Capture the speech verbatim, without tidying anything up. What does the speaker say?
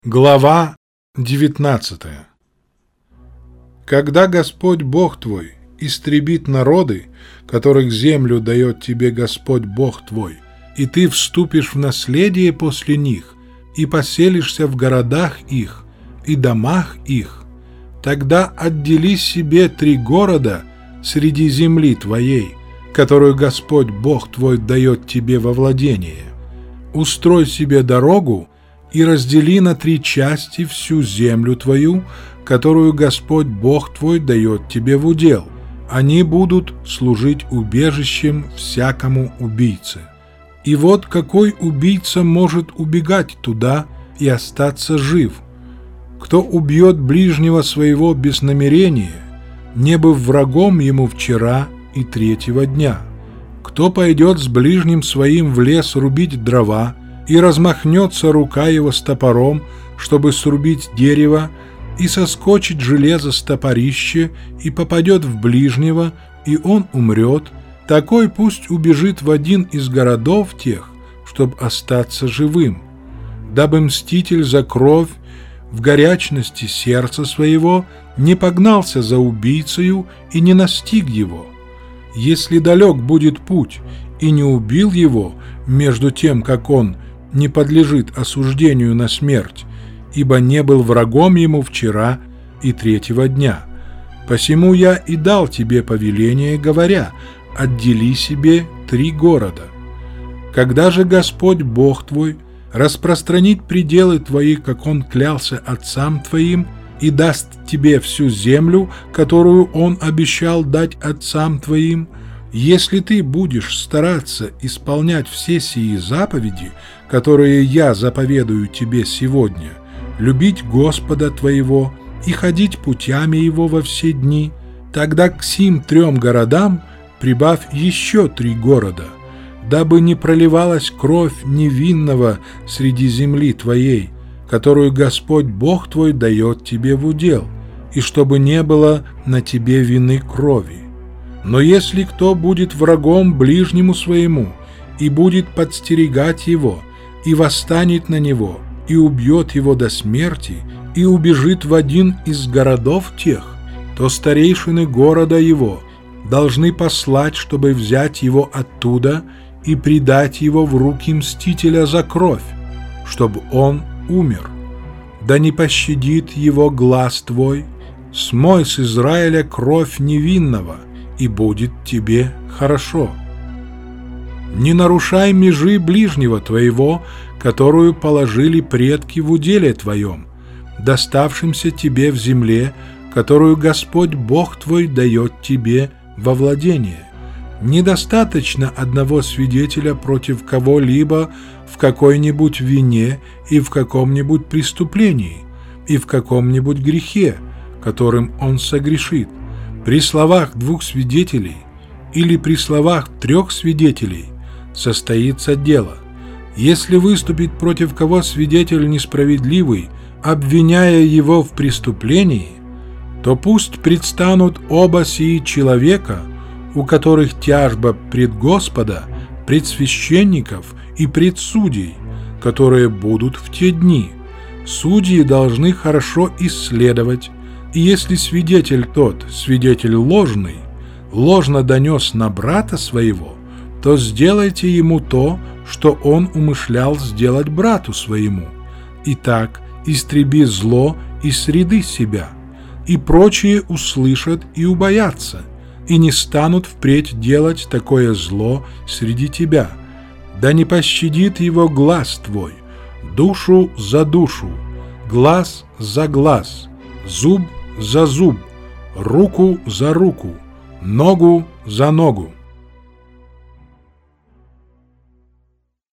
Глава девятнадцатая. Когда Господь Бог твой истребит народы, которых землю дает тебе Господь Бог твой, и ты вступишь в наследие после них, и поселишься в городах их и домах их, тогда отдели себе три города среди земли твоей, которую Господь Бог твой дает тебе во владение. Устрой себе дорогу и раздели на три части всю землю твою, которую Господь Бог твой дает тебе в удел. Они будут служить убежищем всякому убийце. И вот какой убийца может убегать туда и остаться жив? Кто убьет ближнего своего без намерения, не быв врагом ему вчера и третьего дня? Кто пойдет с ближним своим в лес рубить дрова, и размахнется рука его с топором, чтобы срубить дерево, и соскочит железо с топорища, и попадет в ближнего, и он умрет, такой пусть убежит в один из городов тех, чтобы остаться живым, дабы мститель за кровь в горячности сердца своего не погнался за убийцею и не настиг его. Если далек будет путь, и не убил его, между тем, как он не подлежит осуждению на смерть, ибо не был врагом ему вчера и третьего дня. Посему я и дал тебе повеление, говоря: отдели себе три города. Когда же Господь Бог твой распространит пределы твои, как Он клялся отцам твоим, и даст тебе всю землю, которую Он обещал дать отцам твоим, если ты будешь стараться исполнять все сии заповеди, которые я заповедую тебе сегодня, любить Господа твоего и ходить путями Его во все дни, тогда к сим трем городам прибавь еще три города, дабы не проливалась кровь невинного среди земли твоей, которую Господь Бог твой дает тебе в удел, и чтобы не было на тебе вины крови. Но если кто будет врагом ближнему своему и будет подстерегать его, и восстанет на него, и убьет его до смерти, и убежит в один из городов тех, то старейшины города его должны послать, чтобы взять его оттуда и предать его в руки мстителя за кровь, чтобы он умер. Да не пощадит его глаз твой, смой с Израиля кровь невинного, и будет тебе хорошо. Не нарушай межи ближнего твоего, которую положили предки в уделе твоем, доставшимся тебе в земле, которую Господь Бог твой дает тебе во владение. Недостаточно одного свидетеля против кого-либо в какой-нибудь вине и в каком-нибудь преступлении, и в каком-нибудь грехе, которым он согрешит. При словах двух свидетелей или при словах трех свидетелей состоится дело. Если выступит против кого свидетель несправедливый, обвиняя его в преступлении, то пусть предстанут оба сии человека, у которых тяжба пред Господа, пред священников и пред судей, которые будут в те дни. Судьи должны хорошо исследовать, и если свидетель тот, свидетель ложный, ложно донес на брата своего, то сделайте ему то, что он умышлял сделать брату своему. Итак, истреби зло из среды себя, и прочие услышат и убоятся, и не станут впредь делать такое зло среди тебя. Да не пощадит его глаз твой, душу за душу, глаз за глаз, зуб за зуб, руку за руку, ногу за ногу.